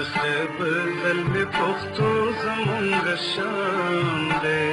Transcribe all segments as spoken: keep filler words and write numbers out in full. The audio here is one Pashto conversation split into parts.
خیبر زلمی پختو زمونگ شام دی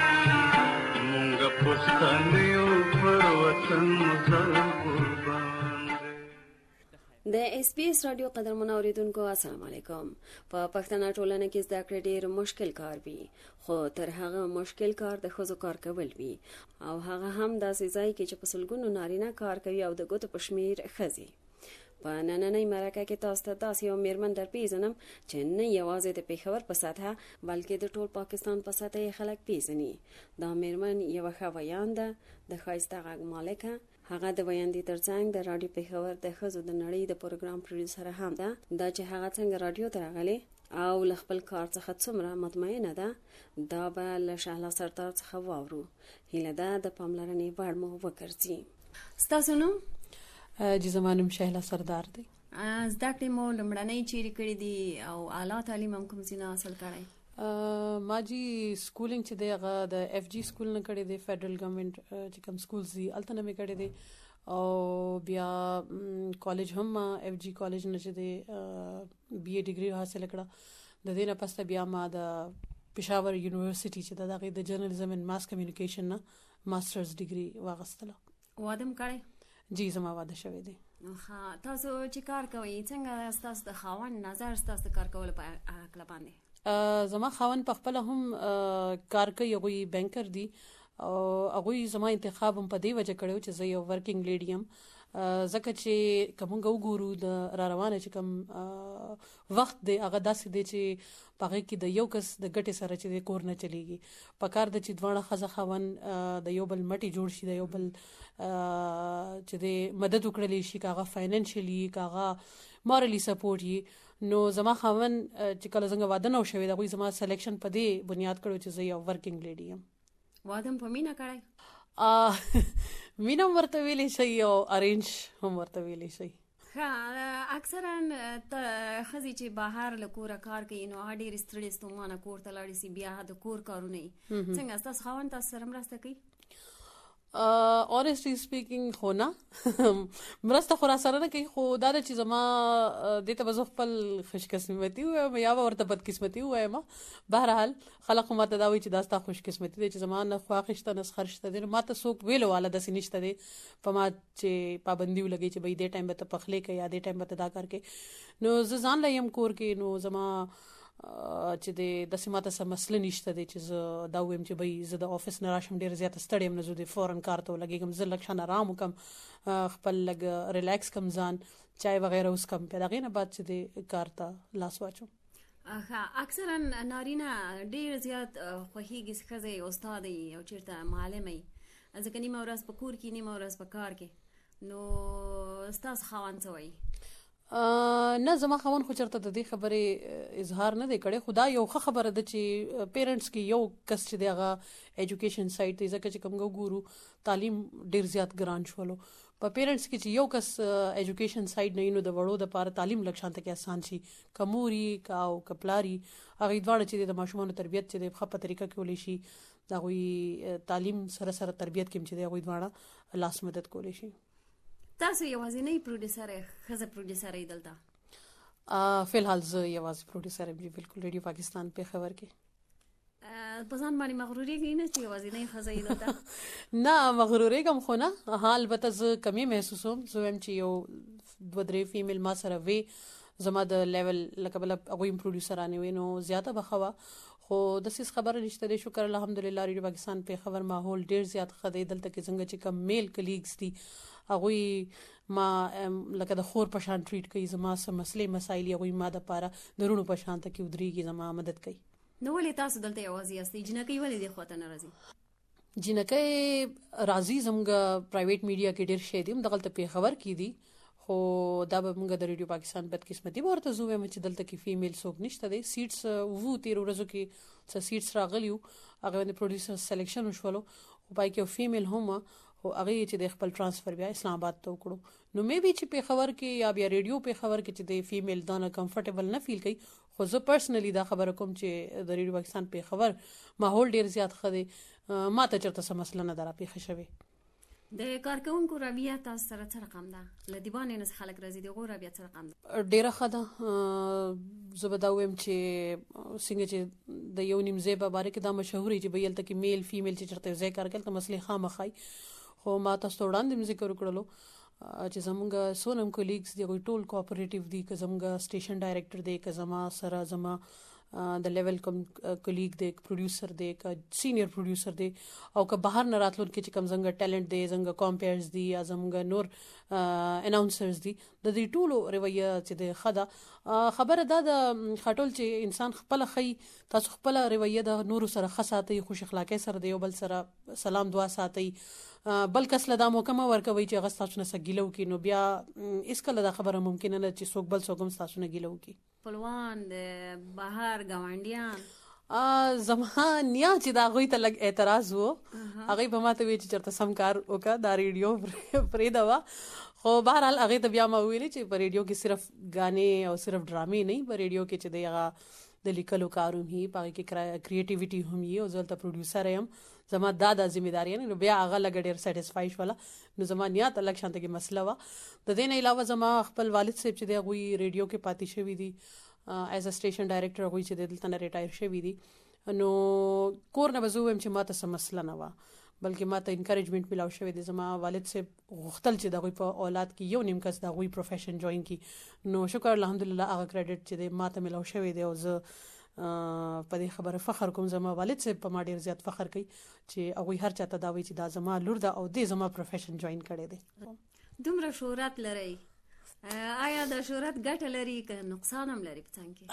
مونگا پختانیو پر وطن مزار قربان دی. د اس بي اس رادیو قدرمن اوریدونکو السلام علیکم. په پښتنه ټولنه کې زده کړې ډېر مشکل کار وي، خو تر هغه مشکل کار د ښځو کار کول وي، او هغه هم داسې ځای کې چې په سلګونو نارینه کار کوي او د ګوتو په شمیر ښځې. په نننۍ مرکه کې تاسو ته داسې یو میرمن در پیژنم چې نه یوازې د پېښور په سطحه بلکې د ټول پاکستان په سطحه یې خلک پیژني. دا میرمن یوه ښه ویانده، د ښایسته غږ مالکه. هغه د ویاندې ترڅنګ د رادیو پېښور د ښځو د نړۍ د پروګرام پروډوسر هم ده. دا چې هغه څنګه رادیو ته راغلې او له خپل کار څخه څومره مطمئنه ده، دا به له شهلا سردار څخه واورو. هیله ده د پاملرنې وړ مو وګرځي. ستاسو نوم؟ جی زما نوم شهلا سردار دی. زده کړې مو لومړنۍ چیرې کړې دي او اعلی تعلیم هم کوم ځای نه حاصل کړی؟ ما جی سکولینګ چې دی هغه د اف جی سکول نه کړی دی، فیډرل ګورنمنت چې کوم سکولز دي هلته نه مې کړی دی، او بیا کالج هم ما اف جی کالج نه چې دی بی اے ډیګري حاصل کړه. د دې نه پسته بیا ما د پېښور یونیورسټي چې د هغې د جرنالیزم اینډ ماس کمیونیکیشن نه ماسټرز ډیګري واخیستله. واده م کړی؟ جی زما واده شوی دی. ښه، تاسو چې کار کوئ څنګه ستاسو د خاوند نظر ستاسو د کار کولو په هکله باندې؟ زما خاوند په خپله هم کار کوي، هغوی بینکر دي او هغوی زما انتخاب هم په دې وجه کړی و چې زه یو ورکینګ لیډي یم، ځکه چې که موږ وګورو د را روانه چې کوم وخت دی هغه داسې دی چې په هغې کې د یو کس د ګټې سره چې دی کور نه چلیږي. په کار ده چې دواړه ښځه خاوند د یو بل مټې جوړ شي، د یو بل چې دی مدد وکړلی شي، که هغه فاینانشلی که هغه مارلی سپورټ وي. نو زما خاوند چې کله څنګه واده نه و شوی د هغوی زما سلیکشن په دې بنیاد کړی چې زه یو ورکینګ لیډي یم. واده هم په مینه کړی؟ مینه هم ورته ویلی شي او ارینج هم ورته ویلی شي. ښه، اکثرا ښځې چې بهر له کوره کار کوي نو هغه ډېرې ستړې ستومانه کور ته لاړې شي، بیا د کور کارونه یي. څنګه ستاسو خاوند تاسو سره مرسته کوي؟ اونیسټلی سپیکینګ خو نه، مرسته خو را سره نه کوي، خو دا ده چې زما دې ته به زه خپل خوش قسمتي ووایم یا به ورته بدقسمتي ووایم. بهرحال خلک خو ماته دا وایي چې دا ستا خوش قسمتي دی چې زما نه خواښې شته نه سخر شته دی. نو ماته څوک ویلو والا داسې نشته دی په ما چې پابندي ولګوي چې بهی دې ټایم به ته پخلی کوې یا دې ټایم به ته دا کار کوې. نو زه ځان له یم کور کې، نو زما چې د داسې ماته څه مسله نشته دی چې زه دا ووایم چې بهی زه د آفس نه راشم ډېره زیاته ستړی یم، نه زه د فورن کار ته ولګېږم، زه لږ شان ارام وکړم، خپل لږ ریلیکس کړم ځان، چای وغیره وڅښم، بیا د هغې نه بعد چې د کار ته لاس واچوم. ښه، اکثرا نارینه ډېر زیات خوښېږي چې ښځه یې استاده وي او چېرته معلمه وي، ځکه نیمه ورځ په کور کې نیمه ورځ په کار کې. نو ستاسو خاوند څه وایي؟ نه، زما خاوند خو چېرته د دې خبرې اظهار نه دی کړی، خو دا یو ښه خبره ده چې پیرنټس کې یو کس چې دی هغه ایجوکیشن سایډ دی، ځکه چې کوم وګورو تعلیم ډېر زیات ګران شولو. په پیرنټس کې چې یو کس ایجوکیشن سایډ نه وي نو د وړو دپاره تعلیم لږ شانته کې اسان شي، که مور وي که او که پلار وي، هغوی دواړه چې دی د ماشومانو تربیت چې دی ښه په طریقه کولی شي، د هغوی تعلیم سره سره تربیت کې هم چې دی هغوی دواړه لاس مدد کولی شي. تاسو یوازینۍ پروډوسر یې، ښځه پروډوسر یې دلته؟ فی الحال زه یوازې پروډوسر یم، بالکل ریډیو پاکستان پېښور کې. په ځان باندې مغرورېږئ نه چې یوازینۍ ښځه یې دلته؟ نه، مغرورېږم خو نه. ها، البته زه کمې محسوسوم، زه وایم چې یو دوه درې فیمیل ما سره وې زما د لیول لکه بله هغوی هم پروډوسرانې وې نو زیاته به ښه وه، خو داسې خبره نشته دی. شکر الحمدلله ریډیو پاکستان پېښور ماحول ډېر زیات ښه دی. دلته کې څنګه چې کوم میل کلیګز دي هغوی ما لکه د خور په شان ټریټ کوي، زما څه مسلې مسایل هغوی ما دپاره د روڼو په شان ته کې ودرېږي، زما مدد کوي. نو ولې تاسو دلته یوازې یاستئ؟ جینکۍ ولې دې خواته نه راځي؟ جینکۍ راځي، زموږ پرایویټ میډیا کې ډېر شی دي، همدغلته پېښور کې دي، خو دا به موږ د ریډیو پاکستان بدقسمتي به ورته زه ووایم چې دلته کې فیمیل څوک نشته دی. سیټس وو تېرو ورځو کې څه سیټس راغلي وو، هغې باندې پروډیوسر سلیکشن وشولو، خو پای کې یو فیمیل هم وه، خو هغې چې د خپل ټرانسفر بیا اسلام آباد ته وکړو. نو مې بي چې پېښور کې یا بیا ریډیو پېښور کې چې د فیمیل دانه کمفرټیبل نه فیل کوي، خو زه پرسنلی دا خبره کوم چې د ریډیو پاکستان پېښور ماحول ډېر زیات ښه دی، ما ته چېرته څه مسله نه ده راپېښه شوې. د کارکوونکو رویه تاسو سره څه رقم ده؟ له دې باندې نه خلک راځي د هغو رویه څه رقم ده؟ ډېره ښه ده، زه به دا ویم چې څنګه چې د یو نیم ځای په باره کې دا مشهوري چې به هلته کې میل فیمیل چې چېرته یو ځای کار کوي هلته مسلې خامخا وي. خو ما تاسو ته وړاندې هم ذکر وکړلو چې زمونږ څونه هم کولیګز دي هغوی ټول کوآپریټیو دي، که زمونږ سټیشن ډایرکټر دی، که زما سره زما د لیول کوم کولیګ دی، پروډیوسر دی، که سینیر پروډیوسر دی، او که بهر نه راتلونکي چې کوم زموږ ټیلنټ دی، زموږ کامپیرز دي یا زموږ نور اناونسرز دي، د دې ټولو رویه چې د ښه ده. خبره دا ده خټول چې انسان خپله ښیي، تاسو خپله رویه د نورو سره ښه ساتئ، خوش اخلاقۍ سره د یو بل سره سلام دعا ساتئ، بل کس له دا موقع مه ورکوئ چې هغه ستاسو نه څه ګیله وکړي، نو بیا هېڅکله دا خبره ممکنه نه چې څوک بل څوک هم ستاسو نه ګیله وکړي. خپلوان د بهر ګاونډیان زما نیا چې د هغوی ته لږ اعتراض و، هغوی به ما ته وایي چې چېرته سم کار وکړه، دا ریډیو پرېږده وه. خو بهرحال هغې ته بیا ما وویلې چې په ریډیو کې صرف غانې او صرف ډرامې نه وي، په ریډیو کې چې دی هغه د لیکلو کار هم وي، په هغې کې کریټیویټي هم وي، او زه دلته پروډیوسر یم، زما دا دا ذمهداري نه، نو بیا هغه لږه ډېر سیټسفای شوله. نو زما نیا ته لږ شانته کې مسله وه. د دې نه علاوه زما خپل والد صاحب چې دی هغوی ریډیو کې پاتې شوي دي ایز ا سټیشن ډایرکټر، هغوی چې دی دلته نه ریټایر شوي دي. نو کور نه به زه ووایم چې ما ته څه مسله نه وه، بلکې ما ته انکریجمنټ میلاو شوی دی. زما والد صاحب غوښتل چې د هغوی په اولاد کې یو نیم کس د هغوی پروفیشن جوین کړي، نو شکر الحمدلله هغه کریډټ چې دی ما ته میلاو شوی دی، او زه په دې خبره فخر کوم. زما والد صاحب په ما ډېر زیات فخر کوي چې هغوی هر چاته دا وایي چې دا زما لور ده او دې زما پروفیشن جوین کړی دی. دومره شهرت لرئ، آیا د شهرت ګټه لري که نقصان هم لري په څنګ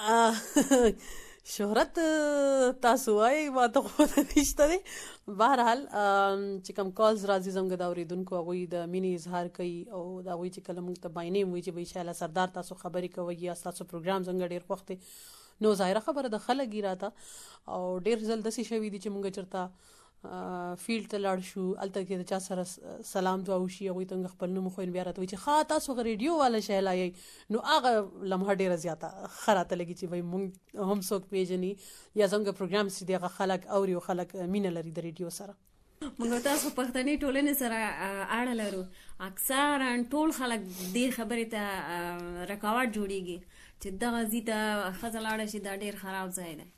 کې؟ شهرت تاسو وایئ، ما ته خو نشته دی. بهرحال چې کوم کالز راځي زموږ د اورېدونکو، هغوی د مینې اظهار کوي، او د هغوی چې کله موږ ته بای نیم وایي چې بهي شاله سردار تاسو خبرې کوئ یا ستاسو پروګرام زموږ ډېر خوښ دی، نو ظاهره خبره د ښه لګي راته. او ډېر ځل داسې شوي دي چې موږ چېرته فیلډ ته لاړ شو، هلته کې د چا سره سلام دعا وشي، هغوی ته موږ خپل نوم وښیو، بیا راته وایي چې ښه تاسو هغه ریډیو والا شی لایئ، نو هغه لمحه ډېره زیاته ښه راته لګي چې وایي موږ هم څوک پېژني یا زموږ پروګرام چې دی هغه خلک اوري او خلک مینه لري د ریډیو سره. موږ تاسو پښتني ټولنې سره اړه لرو، اکثرا ټول خلک دې خبرې ته رکاوټ جوړیږي چې دغه ځای ته ښځه لاړه شي، دا ډېر خراب ځای دی.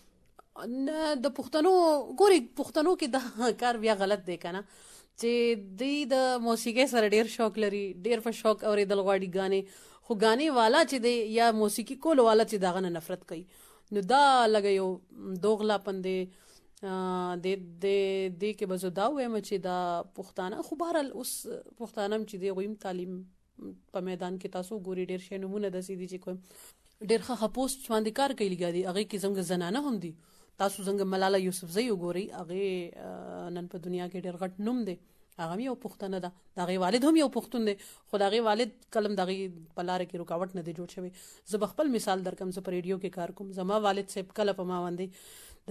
د پښتنو ګوري پښتنو کې دا کار بیا غلط دی که نه، چې دوی د موسیقۍ سره ډېر شوق لري، ډېر په شوق اورېدل غواړي غانې، خو غانې والا چې دی یا موسیقي کولو والا چې د هغه نه نفرت کوي، نو دا لږه یو دوغلاپن دی. د دې کې به زه دا ووایم چې دا پښتانه، خو بهرحال اوس پښتانه هم چې دی هغوی هم تعلیم په میدان کې تاسو ګوري، ډېر شی نومونه داسې دي چې کوم ډېر ښه ښه پوسټ باندې کار کوي لګیا دي، هغې کې زموږ زنانه هم دي. تاسو څنګه ملاله یوسفزۍ وګورئ، هغې نن په دنیا کې ډېر غټ نوم دی، هغه هم یو پښتنه ده، د هغې والد هم یو پښتون دی، خو د هغې والد کله هم د هغې په لاره کې رکاوټ نه دی جوړ شوی. زه به خپل مثال درکړم، زه په ریډیو کې کار کوم، زما والد صاحب کله په ما باندې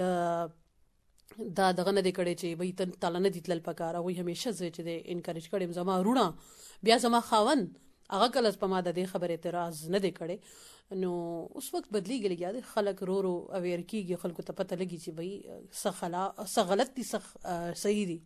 د دا دغه نه دی کړی چې وایي ته تاله نه دي تلل په کار، هغوی همیشه زه چې دی انکریج کړی یم. زما وروڼه بیا زما خاوند هغه کله په ما د دې خبرې اعتراض نه دی کړی. نو اوس وخت بدلیږي لګیا دی، خلک رو رو اویر کېږي، خلکو ته پته لګي چې وایي څه خلا څه غلط دي څه صحیح دي.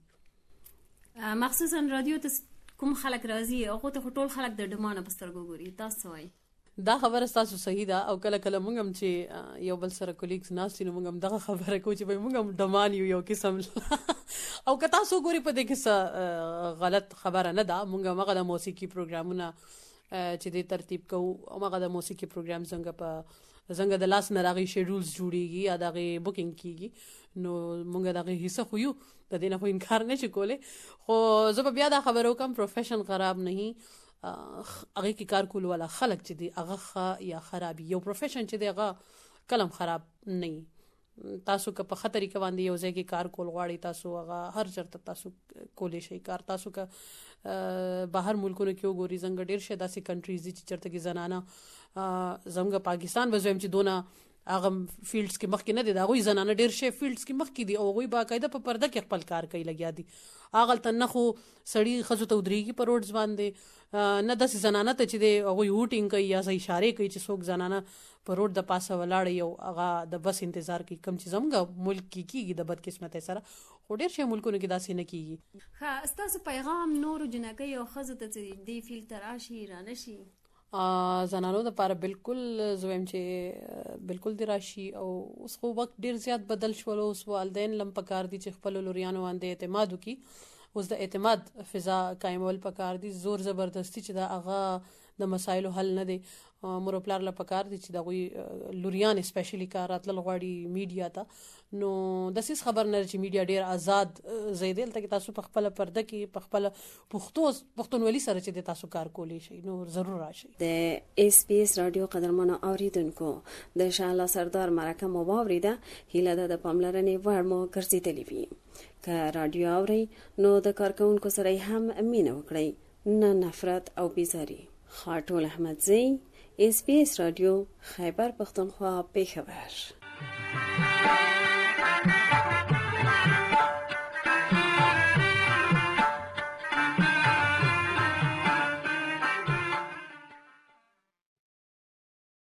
مخصوصا رادیو ته کوم خلک راځي هغو ته خو ټول خلک د ډمانه په سترګو ګوري، تاسو څه وایي؟ دا خبره ستاسو صحیح ده، او کله کله موږ هم چې یو بل سره کولیګز ناست وي نو موږ هم دغه خبره کوو چې وایي موږ هم ډمان یو یو قسم او که تاسو ګورئ په دې کې څه غلط خبره نه ده. موږ همغه د موسیقي پروګرامونه چې دی ترتیب کوو، همغه د موسیقي پروګرام څنګه په څنګه د لاس نه د هغې شیډولز جوړېږي یا د هغې بوکینګ کېږي، نو موږ د هغې حصه خو یو، د دې نه خو انکار نه شي کولی. خو زه به بیا دا خبره وکړم پروفیشن خراب نه وي، هغې کې کار کولو والا خلک چې دی هغه ښه یا خراب، یو پروفیشن چې دی هغه کلم خراب نه وي. تاسو که په ښه طریقه باندې یو ځای کې کار کول غواړئ، تاسو هغه هر چېرته تاسو کولی شئ کار. تاسو که بهر ملکونو کې وګورئ، زموږ ډېر شی داسې کنټریز دي چې چېرته کې زنانه، زموږ پاکستان به زه وایم چې دونه هغه فیلډس کې مخکې نه دي، د هغوی زنانه ډېر شی فیلډس کې مخکې دي، او هغوی باقاعده په پرده کې خپل کار کوي لګیا دي. هغلته نه خو سړي ښځو ته ودرېږي په روډز باندې، نه داسې زنانه ته چې دی هغوی هوټینګ کوي یا اشارې کوي چې څوک زنانه په روډ د پاسه ولاړه یو هغه د بس انتظار کوي، کوم چې زموږ ملک کې کېږي د بدقسمتۍ سره، خو ډېر شی ملکونو کې داسې نه کېږي. ښه، ستاسو پیغام نورو جنکیو او ښځو ته چې دې فیلډ ته راشي رانشي؟ زنانو د لپاره بالکل زویم چې بالکل دی راشي. او اوس خو وخت ډیر زیات بدل شول، اوس والدین لم پکار دي چې خپل لوریانو باندې اعتماد وکړي. اوس د اعتماد فضا قائمول پکار دي. زور زبردستی چې دا هغه د مسایلو حل نه دی. مور او پلار له پکار دي چې دا غوي لوریان سپیشلی کارات لغواړي میډیا ته. نو د سیس خبر نه چې میډیا ډیر آزاد زیدل ته تاسو په خپل پرده کې په خپل پښتو پښتونولي سره چې تاسو کار کولی شي نو ضرور راشي. د اس بي اس رادیو قدرمنو اوریدونکو د شاله سردار مرکه مو واوریده، هیله ده د پاملرنې وړ مو ګرځیدلی وي. که رادیو اوري نو د کارکونکو سره هم مینه وکړئ، نه نفرت او بیزاری. خاطول احمدزی، اس بي اس رادیو، خیبر پختونخوا، پېښور.